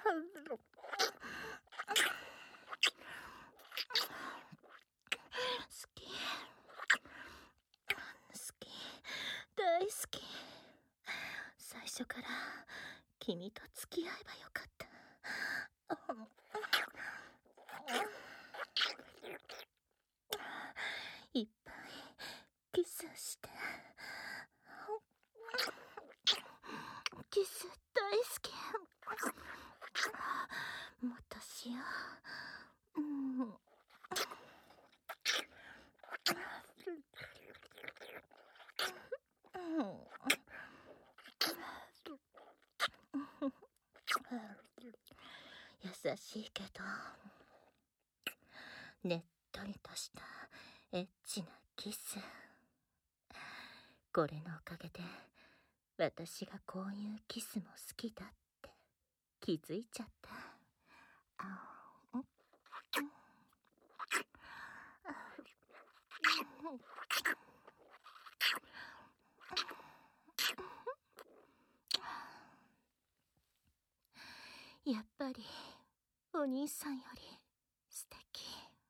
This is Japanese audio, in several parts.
き、大好き。最初から君と付き合えばよかった。いっぱいキスして。キス大好き。もっとしよう。優しいけどねっとりとしたエッチなキス。これのおかげで私がこういうキスも好きだって気づいちゃった。やっぱりお兄さんより素敵。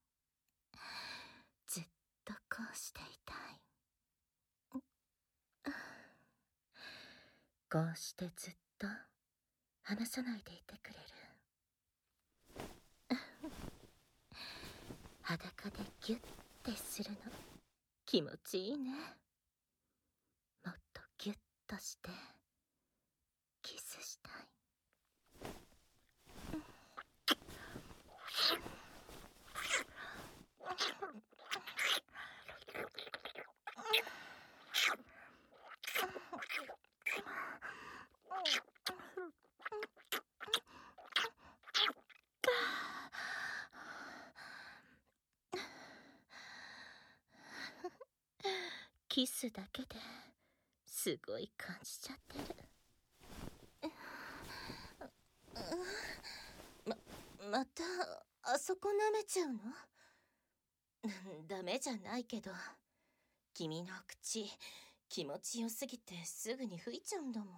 ずっとこうしていたい。こうしてずっと離さないでいてくれる。裸でギュッてするの気持ちいいね。もっとギュッとしてキスしたい。キスだけですごい感じちゃってる。またあそこ舐めちゃうの？ダメじゃないけど、君の口気持ちよすぎてすぐに吹いちゃうんだもん。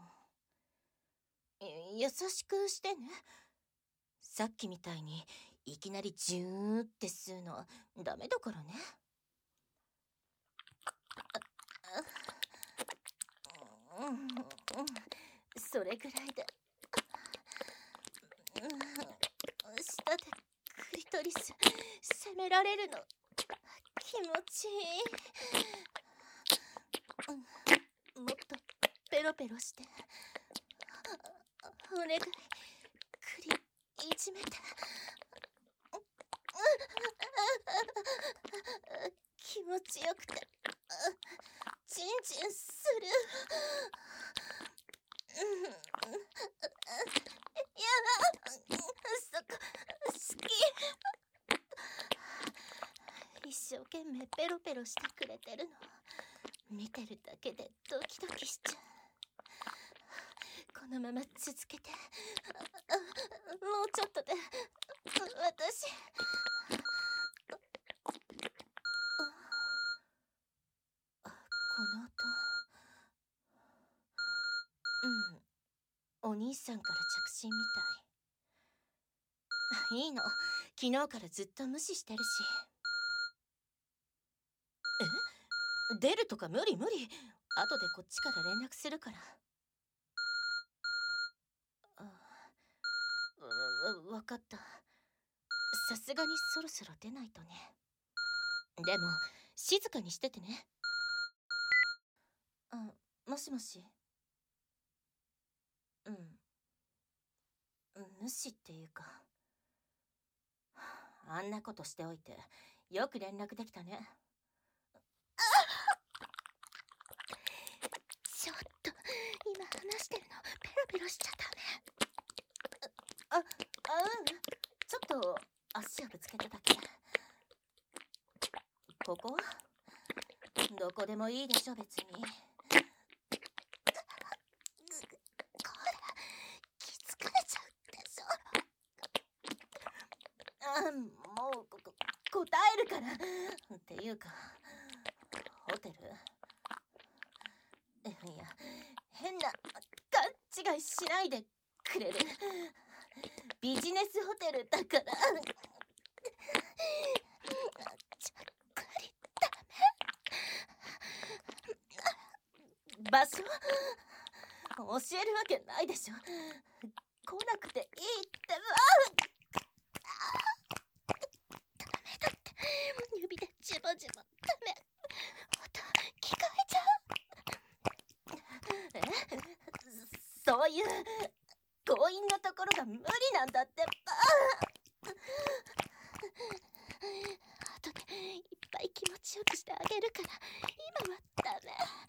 優しくしてね。さっきみたいにいきなりジューって吸うのダメだからね。それぐらいで。舌でクリトリス責められるの気持ちいい。もっとペロペロして。お願い、クリいじめて。気持ちよくてチンチンする。やだ、そこ好き。一生懸命ペロペロしてくれてるの見てるだけでドキドキしちゃう。このまま続けて。もうちょっとで私。この音、お兄さんから着信みたい。いいの、昨日からずっと無視してるし。出るとか無理無理。後でこっちから連絡するから。わかった。さすがにそろそろ出ないとね。でも静かにしててね。もしもし。無視っていうか、あんなことしておいてよく連絡できたね。ちょっと今話してるのペロペロしちゃダメ。ちょっと足をぶつけただけ。ここどこでもいいでしょ別に。これ気づかれちゃうでしょ。もう答えるからっていうか、ホテル、いや変な勘違いしないでくれる？ ビジネスホテルだから。ちゃっかりダメ。場所教えるわけないでしょ。来なくていいってば。ダメだって。指でジボジボ。ダメ。音聞こえちゃう。そういう強引なところが無理なんだってば。後でいっぱい気持ちよくしてあげるから今はダメ。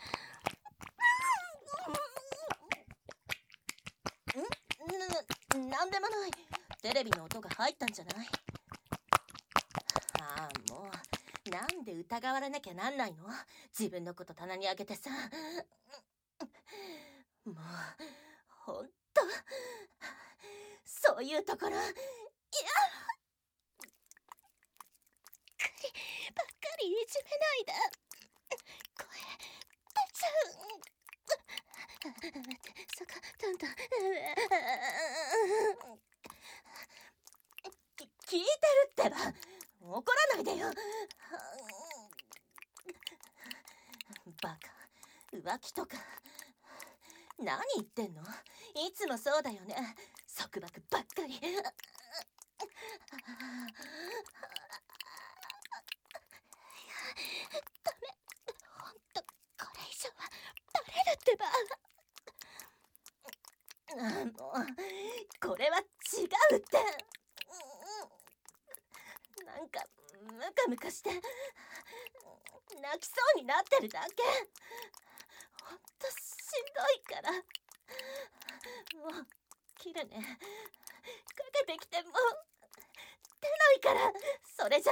なんでもない。テレビの音が入ったんじゃない？ああ、もうなんで疑われなきゃなんないの？自分のこと棚にあげてさ。もうほんとそういうところいや、ばっかりいじめないで。声出ちゃう。そこどんどん聞いてるってば。怒らないでよ。バカ、浮気とか何言ってんの？いつもそうだよね。束縛ばっかり。ダメ、ほんとこれ以上はバレるってば。もうこれは違うって。なんかムカムカして泣きそうになってるだけ。ほんとしんどいから。もう切るね。かけてきても出ないから。それじゃ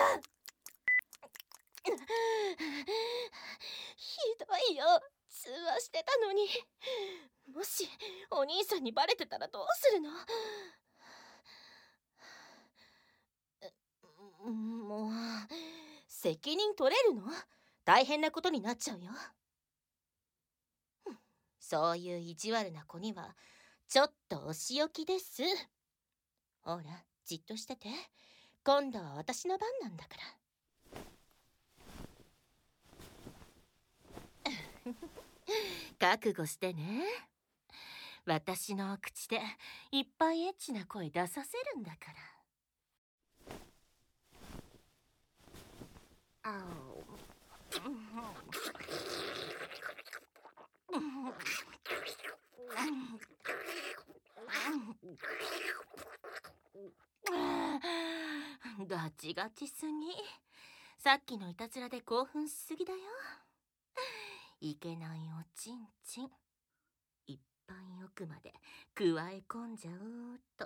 ひどいよ。通話してたのに。もしお兄さんにバレてたらどうするの？もう責任取れるの？大変なことになっちゃうよ。そういう意地悪な子にはちょっとお仕置きです。ほらじっとしてて。今度は私の番なんだから。覚悟してね。私の口でいっぱいエッチな声出させるんだから。あガチガチすぎ。さっきのいたずらで興奮しすぎだよ。いけないおちんちんいっぱい奥まで加え込んじゃおうっと。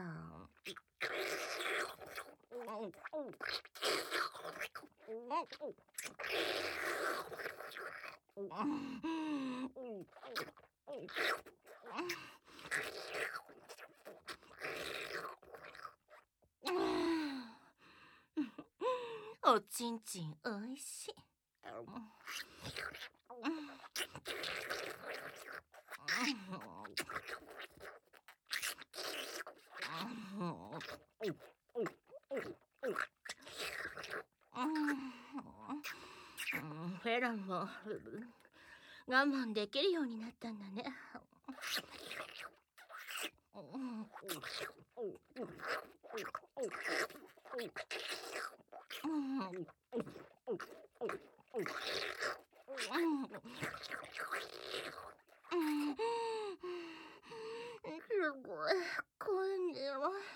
おちんちんおいしい。フェランも我慢できるようになったんだね。すごい混んでる。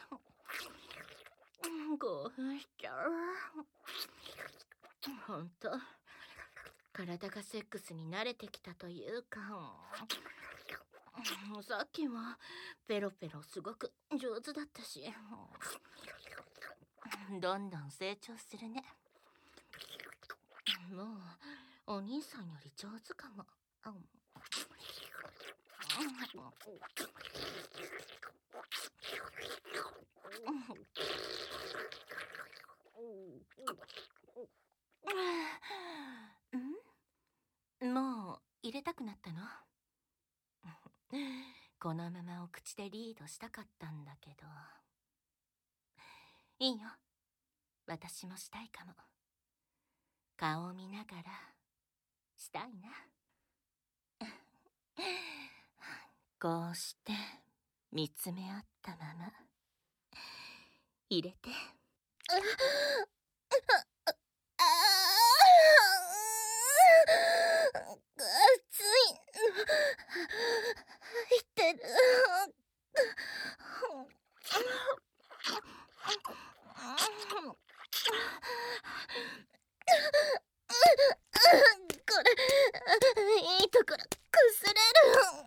興奮しちゃう。ほんと体がセックスに慣れてきたというか。さっきはペロペロすごく上手だったし、どんどん成長するね。もうお兄さんより上手かも。もう入れたくなったの？このままお口でリードしたかったんだけど。 いいよ、私もしたいかも。顔を見ながらしたいな。こうして見つめ合ったまま入れて。熱い。入ってる。これいいところくすれる。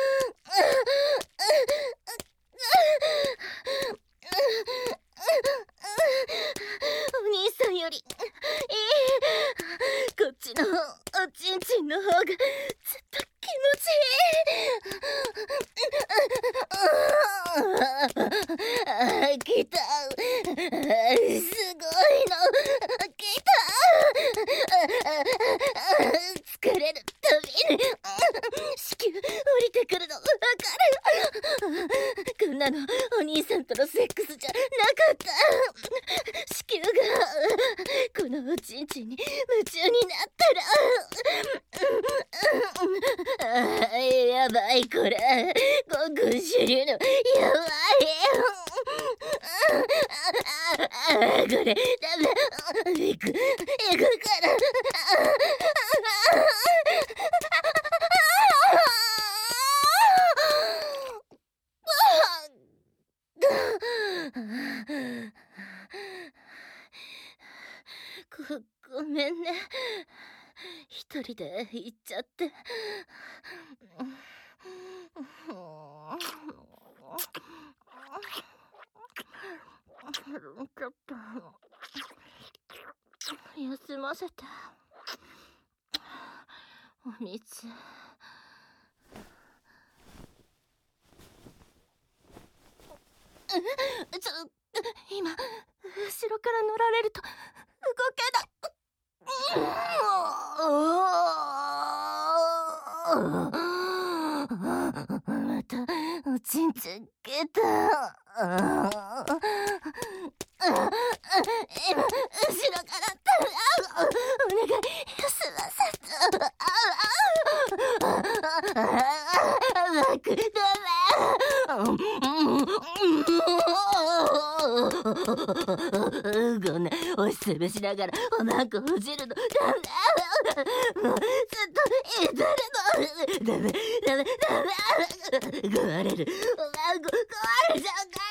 お兄さんよりいい。こっちのおちんちんの方がずっと気持ちいい。来た。すごいの来た。疲れるたびに子宮降りてくるのわかる。こんなのお兄さんとのセックスじゃなかった。子宮がこのおちんちんに夢中になったらやばい。これごく主流のやばい。これダメ。行くからごめんね、一人で行っちゃって。ちょっと休ませて。お水。今後ろから乗られると動けない。またおちんちんけた。今後ろからお願い休ませて。バクダメ。こんな押しつぶしながらおまんこほじるのダメ。もうずっといたるの。ダメ壊れる。おまんこ壊れちゃうから。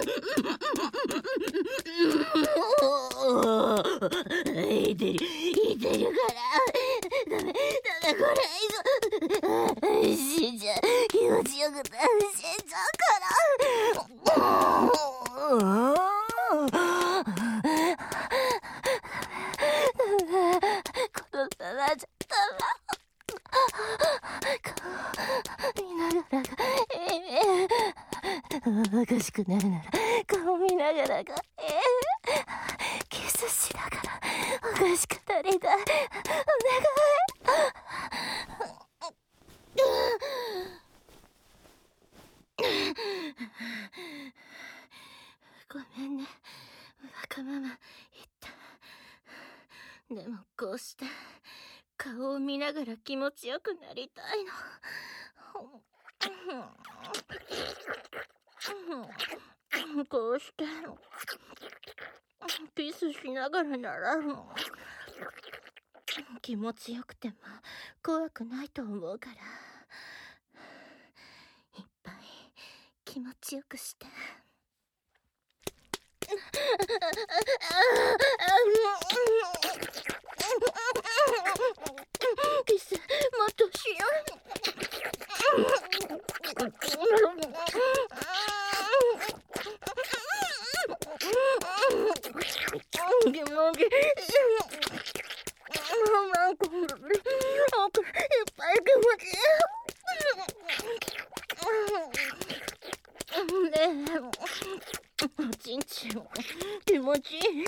いてるからダメこれ死んじゃう。気持ちよくて死んじゃうから。このままじゃ見ながらがおかしくなるなら顔見ながらがキスしながらおかしくなりたい。お願い。ごめんね、わがまま言った。でもこうして顔を見ながら気持ちよくなりたいの。こうしてキスしながらなら気持ちよくても怖くないと思うから、いっぱい気持ちよくして。キスもっとしよう。ちんちん気持ちいい。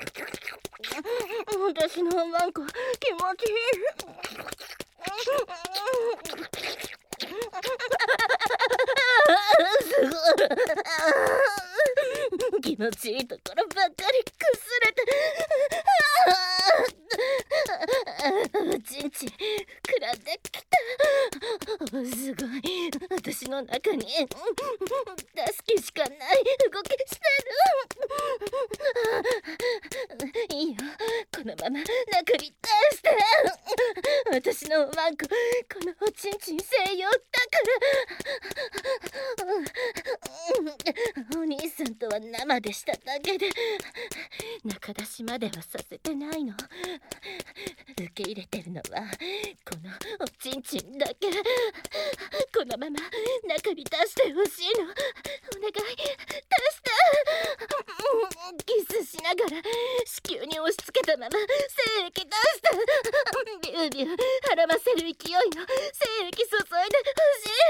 私のマンコ気持ちいい。すごい気持のちいいところばっかりくすれて、おちんちん膨らんできた。すごい、私の中に助けしかない動きしてる。いいよ、このまま中に出して。私のワンコ、このおちんちん専用だから。お兄さんとは生でしただけで中出しまではさせてないの。受け入れてるのはこのおちんちんだけ。このまま中に出してほしいの。お願い、出して。キスしながら子宮に押し付けたまま精液出して。ビュービュー絡ませる勢いの精液注いでほしい。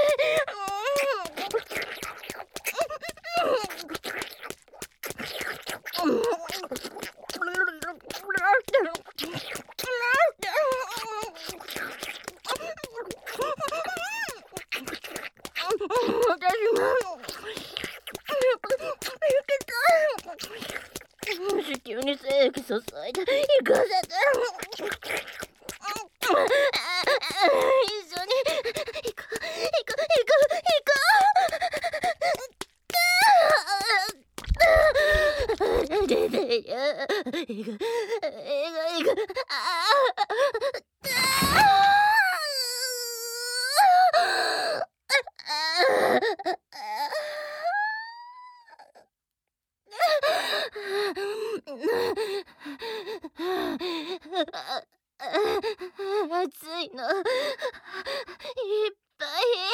子宮に精液注いで行かせて。一緒に行こう。出てよ。行く。暑いのいっぱ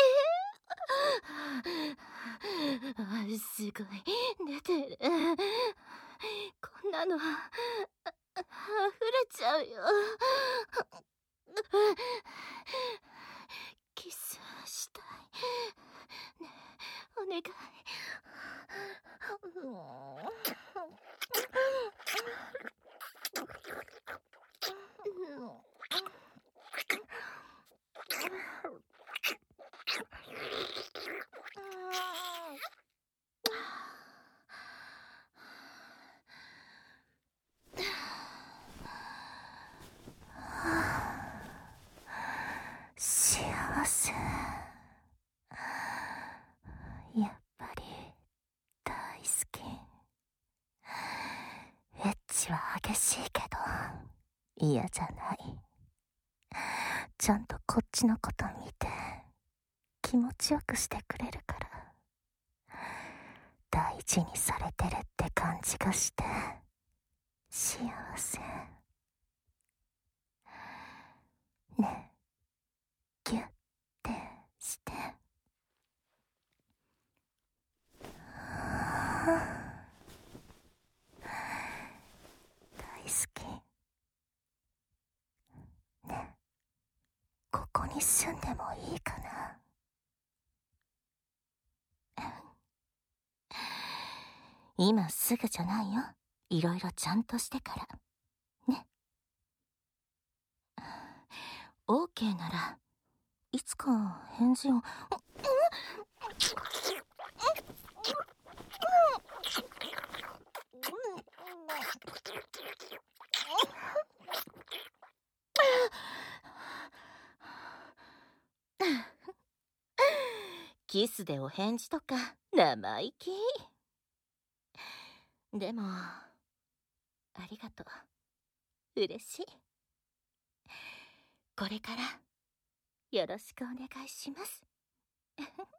い。すごい出てる。こんなの溢れちゃうよ。キスしたいねえ、お願い。幸せ。やっぱり大好き。エッチは激しいけど嫌じゃない。ちゃんとこっちのこと見て気持ちよくしてくれるから大事にされてるって感じがして幸せ。ねえ、ギュッてして。大好きね。ここに住んでもいいかな。今すぐじゃないよ。いろいろちゃんとしてからね。OK ならいつか返事を。キスでお返事とか生意気。でもありがとう。嬉しい。これからよろしくお願いします。